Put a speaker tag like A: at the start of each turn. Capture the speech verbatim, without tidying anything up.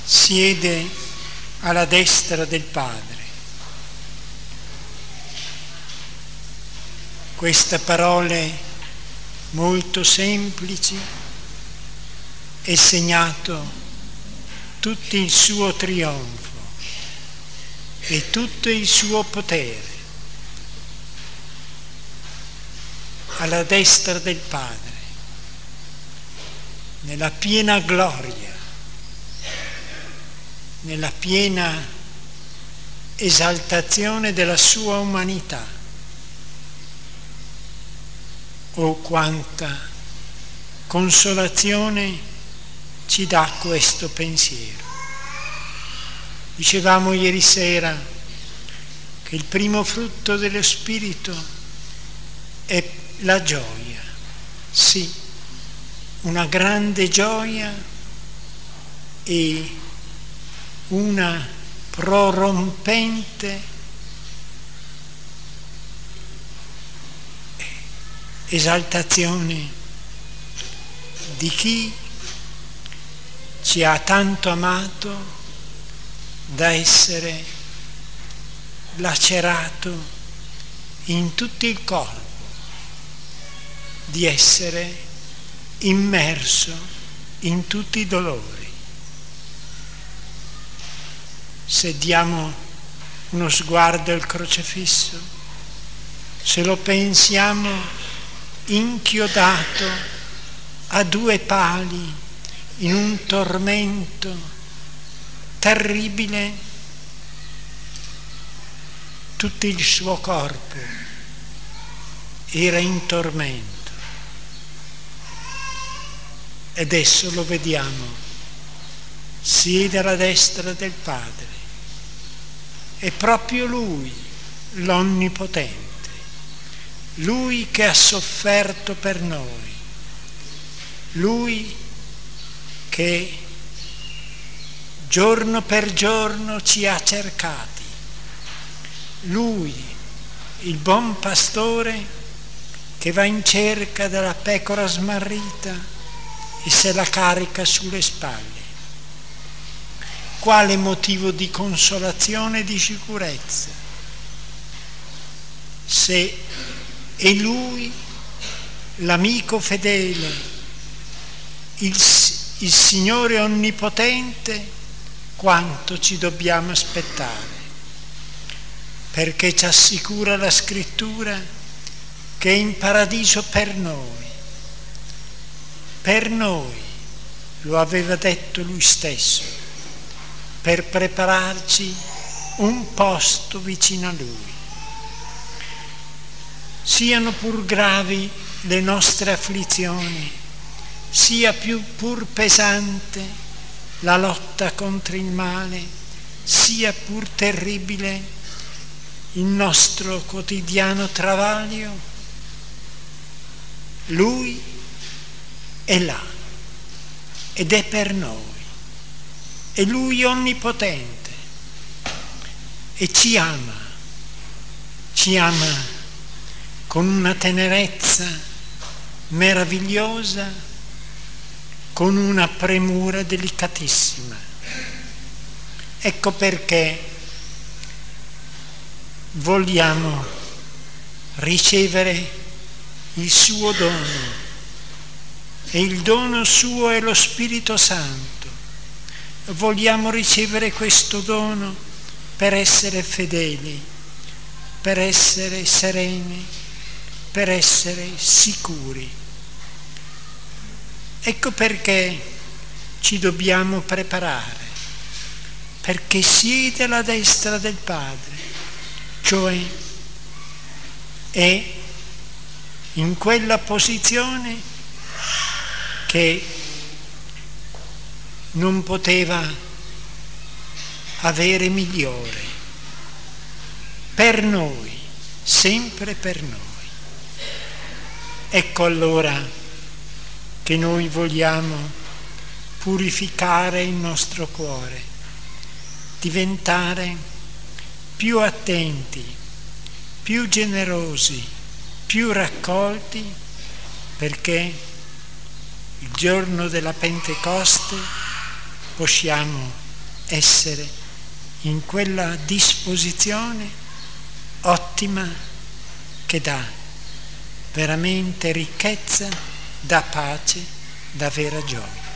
A: siede alla destra del Padre. Queste parole molto semplici è segnato tutto il suo trionfo e tutto il suo potere. Alla destra del Padre, nella piena gloria, nella piena esaltazione della sua umanità. Oh, quanta consolazione ci dà questo pensiero. Dicevamo ieri sera che il primo frutto dello Spirito è la gioia, sì, una grande gioia e una prorompente esaltazione di chi ci ha tanto amato da essere lacerato in tutto il corpo, di essere immerso in tutti i dolori. Se diamo uno sguardo al crocifisso, se lo pensiamo inchiodato a due pali in un tormento terribile, tutto il suo corpo era in tormento. E adesso lo vediamo, siede alla destra del Padre. È proprio Lui, l'Onnipotente, Lui che ha sofferto per noi, Lui che giorno per giorno ci ha cercati, Lui, il buon pastore che va in cerca della pecora smarrita e se la carica sulle spalle. Quale motivo di consolazione e di sicurezza? Se è Lui, l'amico fedele, il, il Signore onnipotente, quanto ci dobbiamo aspettare? Perché ci assicura la Scrittura che è in paradiso per noi. Per noi, lo aveva detto Lui stesso, per prepararci un posto vicino a Lui. Siano pur gravi le nostre afflizioni, sia più pur pesante la lotta contro il male, sia pur terribile il nostro quotidiano travaglio, Lui è là ed è per noi. E Lui è onnipotente e ci ama, ci ama con una tenerezza meravigliosa, con una premura delicatissima. Ecco perché vogliamo ricevere il suo dono, e il dono suo è lo Spirito Santo. Vogliamo ricevere questo dono per essere fedeli, per essere sereni, per essere sicuri. Ecco perché ci dobbiamo preparare, perché siede alla destra del Padre, cioè è in quella posizione che non poteva avere migliore, per noi, sempre per noi. Ecco allora che noi vogliamo purificare il nostro cuore, diventare più attenti, più generosi, più raccolti, perché il giorno della Pentecoste possiamo essere in quella disposizione ottima che dà veramente ricchezza, dà pace, dà vera gioia.